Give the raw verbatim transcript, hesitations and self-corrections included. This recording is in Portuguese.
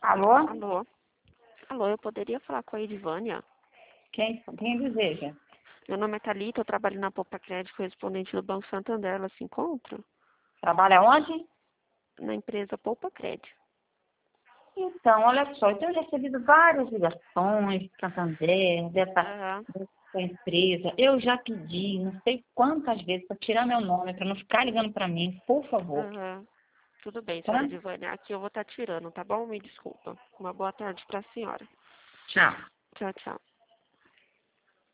Alô? Alô? Alô, eu poderia falar com a Edivânia? Quem, quem deseja? Meu nome é Thalita, eu trabalho na Poupa Crédito, correspondente do Banco Santander. Ela se encontra? Trabalha onde? Na empresa Poupa Crédito. Então, olha só, eu tenho recebido várias ligações de Santander, dessa, Aham, dessa empresa. Eu já pedi, não sei quantas vezes, para tirar meu nome, para não ficar ligando para mim, por favor. aham. Tudo bem, Tá? senhora Edivânia. Aqui eu vou estar tirando, tá bom? Me desculpa. Uma boa tarde para a senhora. Tchau. Tchau, tchau.